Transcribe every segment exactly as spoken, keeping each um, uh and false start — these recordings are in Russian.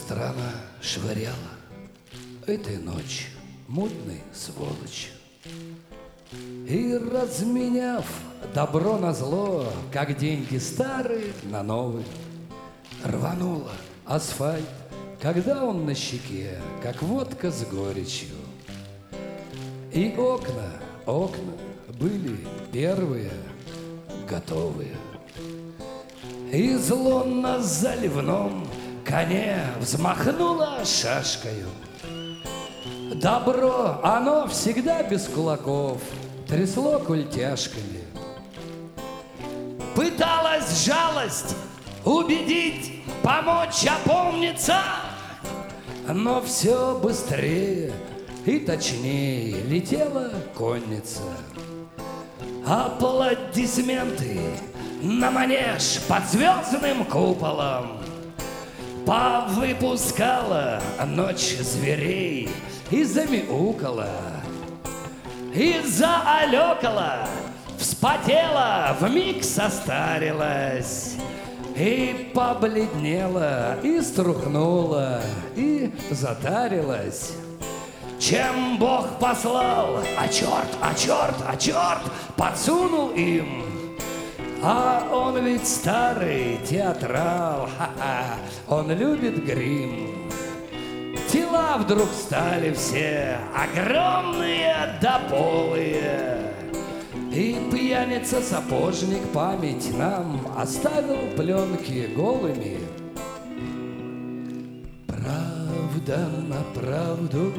Страна швыряла этой ночью мутной сволочь. И разменяв добро на зло, как деньги старые на новые, рванула асфальт, когда он на щеке, как водка с горечью. И окна, окна были первые, готовые. И зло на заливном коне взмахнуло шашкою. Добро, оно всегда без кулаков, трясло культяшками. Пыталась жалость убедить, помочь опомниться, но все быстрее и точнее летела конница. Аплодисменты на манеж под звездным куполом повыпускала ночь зверей и замяукала, и заалекала, вспотела, вмиг состарилась, и побледнела, и струхнула, и затарилась. Чем Бог послал, а черт, а черт, а черт подсунул им. А он ведь старый театрал, ха-ха, он любит грим. Тела вдруг стали все огромные да полые, и пьяница-сапожник память нам оставил пленки голыми. Правда на правду,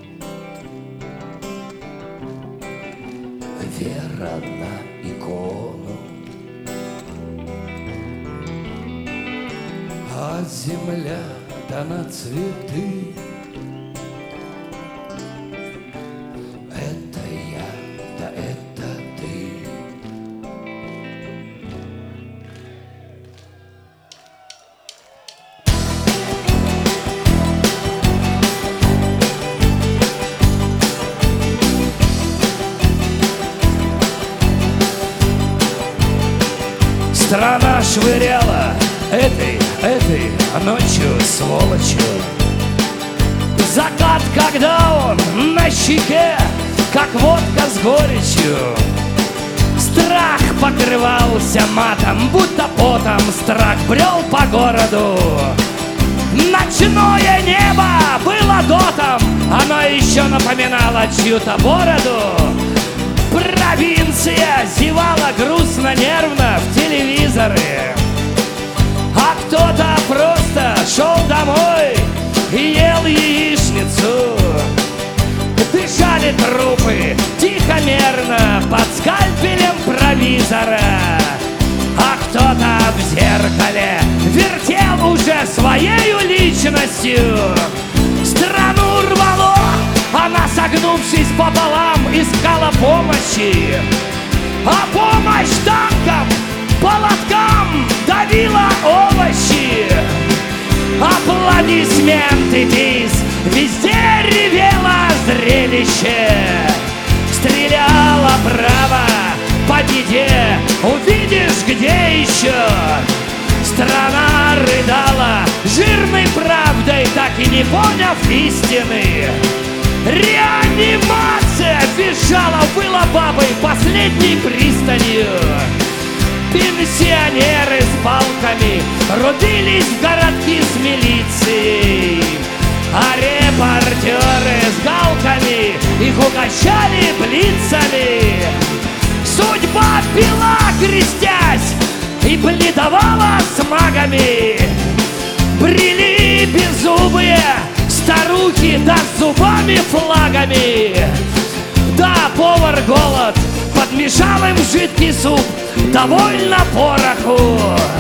вера на икону, а земля да на цветы. Это я, да это ты. Страна швыряла этой, этой ночью сволочью. Закат, когда он на щеке, как водка с горечью. Страх покрывался матом, будто потом страх брел по городу. Ночное небо было дотом, оно еще напоминало чью-то бороду. Провинция зевала грустно-нервно в телевизоры, а кто-то просто шел домой и ел яичницу. Дышали трупы тихо-мерно под скальпелем провизора, а кто-то в зеркале вертел уже своею личностью. Страну рвало, она, согнувшись пополам, искала помощи, а помощь танкам, полоткам давила овощи. Аплодисменты, бис, везде ревело зрелище. Стреляла право по беде, увидишь, где еще. Страна рыдала жирной правдой, так и не поняв истины. Реанимация визжала, была бабой последней пристанью. Пенсионеры с палками рубились в городки с милицией, а репортеры с галками их угощали блицами. Судьба пила, крестясь, и бледовала с магами. Брели беззубые старухи, да с зубами флагами. Да, повар голод подмешал им жидкий суп, довольно пороху.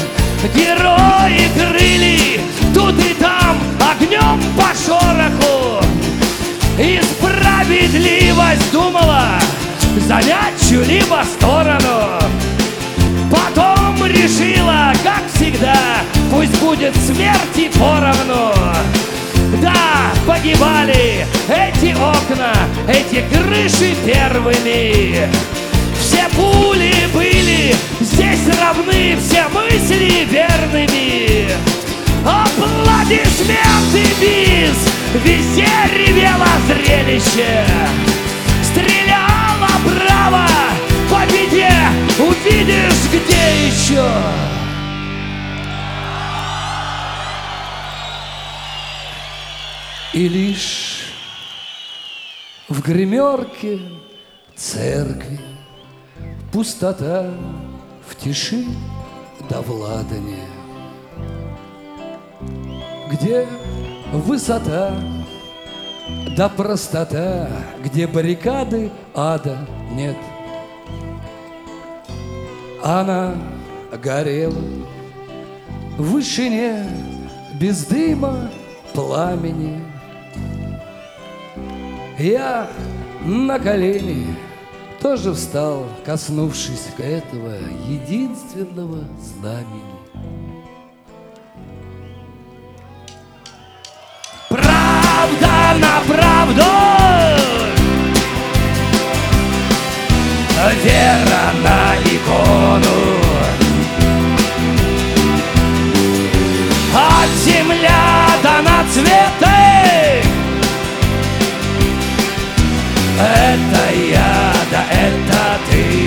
Герои крыли тут и там огнем по шороху. И справедливость думала занять чью-либо сторону. Потом решила, как всегда, пусть будет смерти поровну. Да, погибали эти окна, эти крыши первыми. Все пули были здесь равны, все мысли верными. Аплодисменты Аплодисменты, бис, везде ревело зрелище. Стреляла браво, победе, увидишь, где еще. И лишь в гримерке церкви пустота в тиши да владане, где высота да простота, где баррикады ада нет. Она горела в вышине без дыма пламени. Я на колени тоже встал, коснувшись этого единственного знамени. Правда на правду, вера на икону, от земля до на цветы. Это я, да это ты.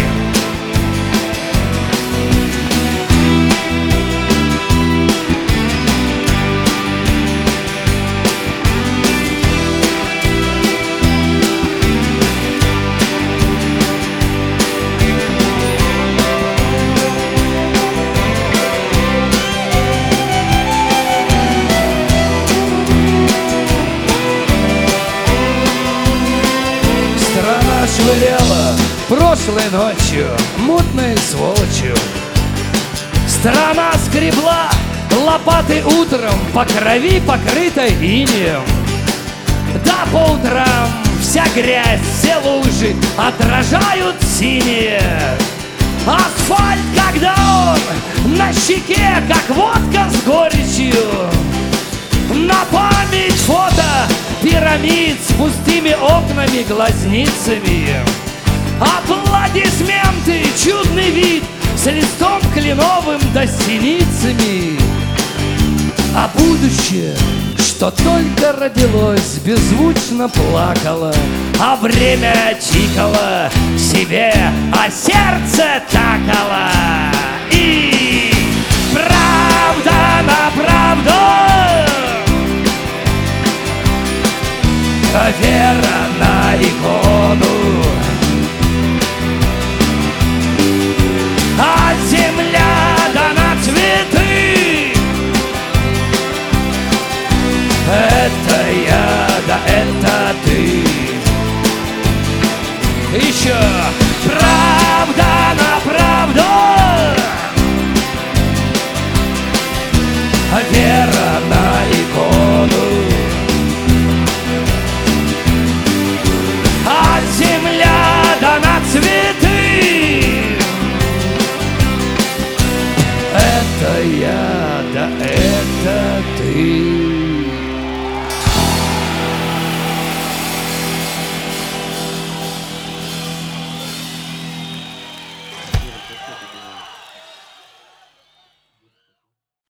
Швыряла прошлой ночью мутной сволочью. Страна скребла лопатой утром по крови, покрытой инеем. Да по утрам вся грязь, все лужи отражают синие. Асфальт, когда он на щеке, как водка с горечью. На память фото пирамид с пустыми окнами, глазницами. Аплодисменты, чудный вид с листом кленовым да синицами. А будущее, что только родилось, беззвучно плакало, а время тикало себе, а сердце такало. И правда на правду, вера на икону, от земля да на цветы. Это я, да это ты. Еще правда на правду, вера на икону, от земля да на цветы. Это я, да это ты.